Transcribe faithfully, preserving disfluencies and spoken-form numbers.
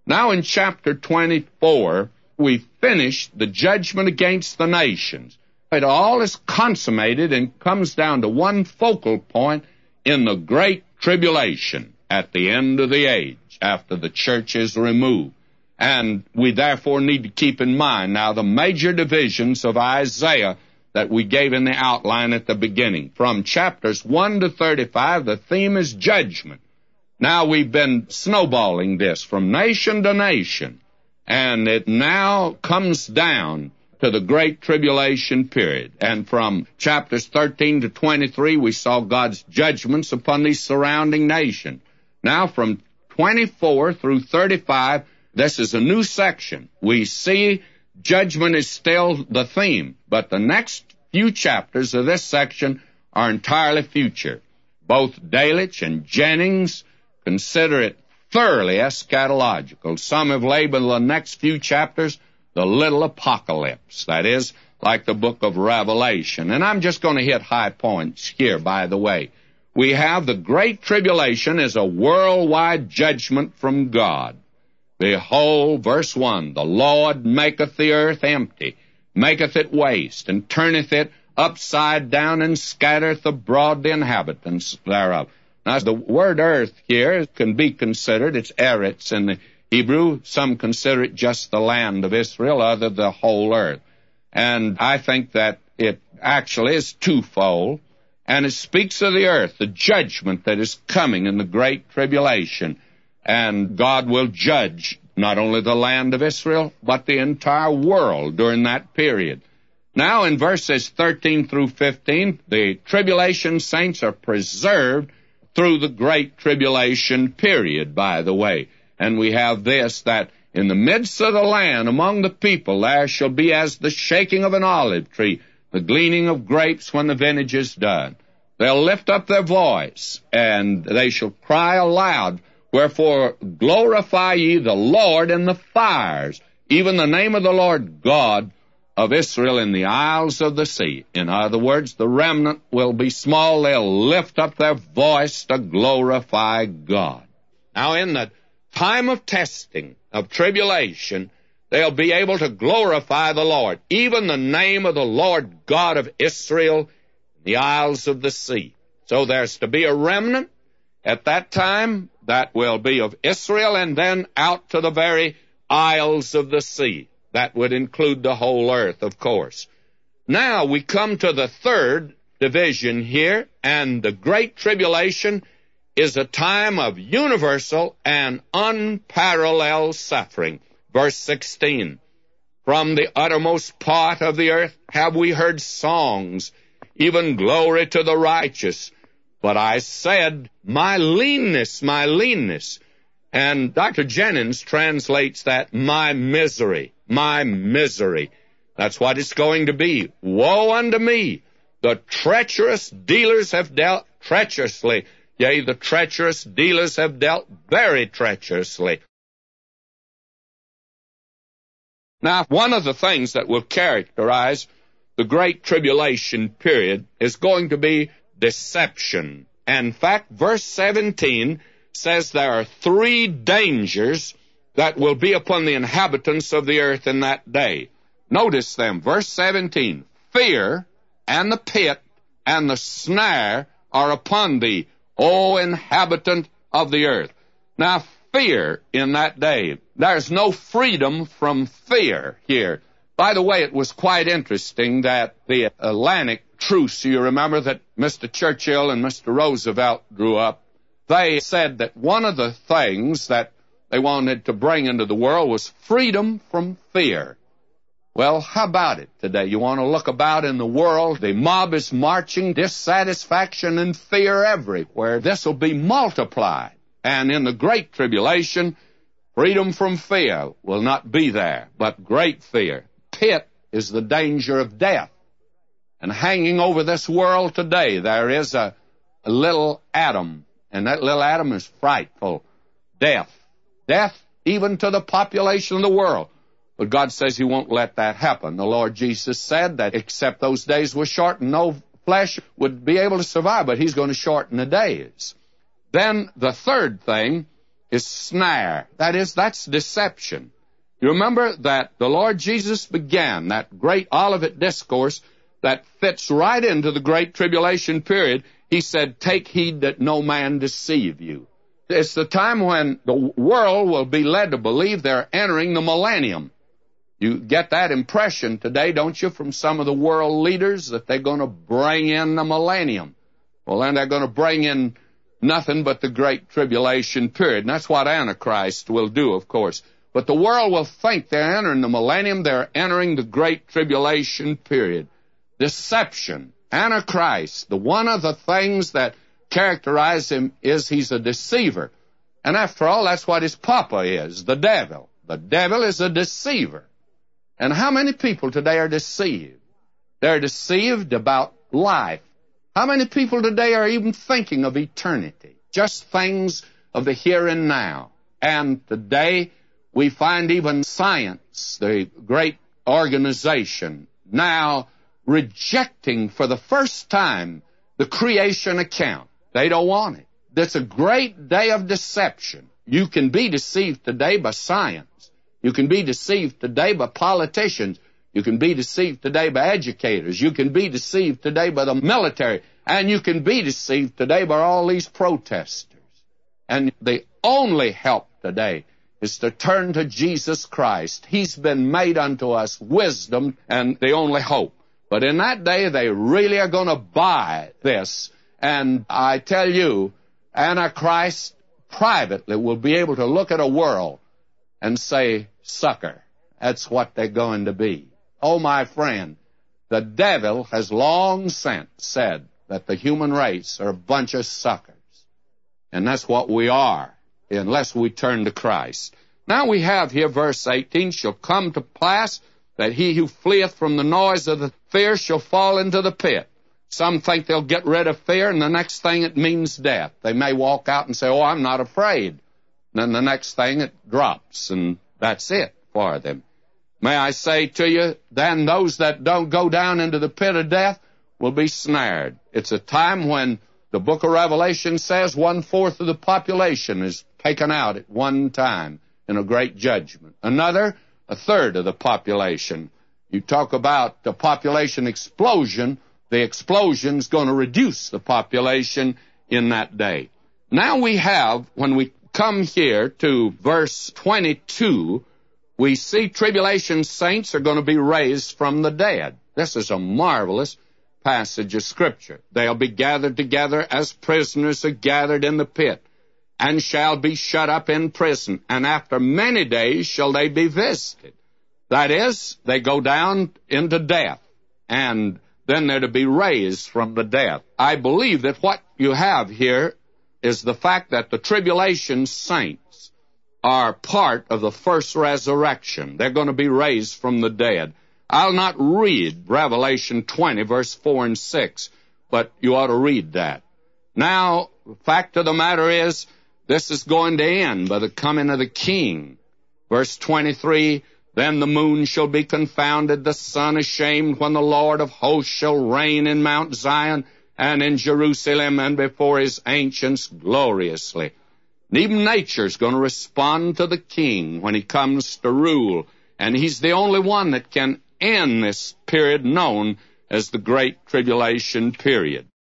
Now in chapter twenty-four, we finish the judgment against the nations. It all is consummated and comes down to one focal point in the Great Tribulation at the end of the age, after the church is removed. And we therefore need to keep in mind now the major divisions of Isaiah that we gave in the outline at the beginning. From chapters one to thirty-five, the theme is judgment. Now we've been snowballing this from nation to nation, and it now comes down to the Great Tribulation period. And from chapters thirteen to twenty-three, we saw God's judgments upon these surrounding nations. Now from twenty-four through thirty-five, this is a new section. We see judgment is still the theme, but the next few chapters of this section are entirely future. Both Delitzsch and Jennings consider it thoroughly eschatological. Some have labeled the next few chapters the little apocalypse, that is, like the book of Revelation. And I'm just going to hit high points here, by the way. We have the Great Tribulation as a worldwide judgment from God. Behold, verse one, the Lord maketh the earth empty, maketh it waste, and turneth it upside down, and scattereth abroad the inhabitants thereof. Now, the word earth here can be considered, it's eretz in the Hebrew. Some consider it just the land of Israel, other the whole earth. And I think that it actually is twofold, and it speaks of the earth, the judgment that is coming in the Great Tribulation. And God will judge not only the land of Israel, but the entire world during that period. Now, in verses thirteen through fifteen, the tribulation saints are preserved through the Great Tribulation period, by the way. And we have this, that in the midst of the land, among the people, there shall be as the shaking of an olive tree, the gleaning of grapes when the vintage is done. They'll lift up their voice, and they shall cry aloud, wherefore glorify ye the Lord in the fires, even the name of the Lord God of Israel in the isles of the sea. In other words, the remnant will be small. They'll lift up their voice to glorify God. Now, in the time of testing, of tribulation, they'll be able to glorify the Lord, even the name of the Lord God of Israel in the isles of the sea. So there's to be a remnant at that time that will be of Israel, and then out to the very isles of the sea. That would include the whole earth, of course. Now we come to the third division here, and the Great Tribulation is a time of universal and unparalleled suffering. Verse sixteen, from the uttermost part of the earth have we heard songs, even glory to the righteous. But I said, my leanness, my leanness. And Doctor Jennings translates that, my misery, my misery. That's what it's going to be. Woe unto me! The treacherous dealers have dealt treacherously. Yea, the treacherous dealers have dealt very treacherously. Now, one of the things that will characterize the Great Tribulation period is going to be deception. In fact, verse seventeen says there are three dangers that will be upon the inhabitants of the earth in that day. Notice them. Verse seventeen, fear and the pit and the snare are upon thee, O inhabitant of the earth. Now, fear in that day. There's no freedom from fear here. By the way, it was quite interesting that the Atlantic truce, you remember that Mister Churchill and Mister Roosevelt drew up, they said that one of the things that they wanted to bring into the world was freedom from fear. Well, how about it today? You want to look about in the world, the mob is marching, dissatisfaction and fear everywhere. This will be multiplied. And in the Great Tribulation, freedom from fear will not be there, but great fear. Pit is the danger of death. And hanging over this world today, there is a, a little atom, and that little atom is frightful. Death. Death even to the population of the world. But God says He won't let that happen. The Lord Jesus said that except those days were shortened, no flesh would be able to survive, but He's going to shorten the days. Then the third thing is snare. That is, that's deception. You remember that the Lord Jesus began that great Olivet discourse that fits right into the Great Tribulation period. He said, take heed that no man deceive you. It's the time when the world will be led to believe they're entering the millennium. You get that impression today, don't you, from some of the world leaders, that they're going to bring in the millennium. Well, then they're going to bring in nothing but the Great Tribulation period. And that's what Antichrist will do, of course. But the world will think they're entering the millennium. They're entering the Great Tribulation period. Deception. Antichrist, the one of the things that characterize him is he's a deceiver. And after all, that's what his papa is, the devil. The devil is a deceiver. And how many people today are deceived? They're deceived about life. How many people today are even thinking of eternity? Just things of the here and now. And today we find even science, the great organization, now rejecting for the first time the creation account. They don't want it. It's a great day of deception. You can be deceived today by science. You can be deceived today by politicians. You can be deceived today by educators. You can be deceived today by the military. And you can be deceived today by all these protesters. And the only help today is to turn to Jesus Christ. He's been made unto us wisdom and the only hope. But in that day, they really are going to buy this. And I tell you, Antichrist privately will be able to look at a world and say, sucker. That's what they're going to be. Oh, my friend, the devil has long since said that the human race are a bunch of suckers. And that's what we are, unless we turn to Christ. Now we have here verse eighteen, shall come to pass that he who fleeth from the noise of the fear shall fall into the pit. Some think they'll get rid of fear, and the next thing it means death. They may walk out and say, oh, I'm not afraid. And then the next thing it drops, and that's it for them. May I say to you, then those that don't go down into the pit of death will be snared. It's a time when the book of Revelation says one-fourth of the population is taken out at one time in a great judgment. Another, a third of the population. You talk about the population explosion, the explosion's going to reduce the population in that day. Now we have, when we come here to verse twenty-two, we see tribulation saints are going to be raised from the dead. This is a marvelous passage of Scripture. They'll be gathered together as prisoners are gathered in the pit, and shall be shut up in prison, and after many days shall they be visited. That is, they go down into death, and then they're to be raised from the dead. I believe that what you have here is the fact that the tribulation saints are part of the first resurrection. They're going to be raised from the dead. I'll not read Revelation twenty, verse four and six, but you ought to read that. Now, the fact of the matter is, this is going to end by the coming of the King. Verse twenty-three, then the moon shall be confounded, the sun ashamed, when the Lord of hosts shall reign in Mount Zion and in Jerusalem and before his ancients gloriously. And even nature's going to respond to the King when he comes to rule. And he's the only one that can end this period known as the Great Tribulation period.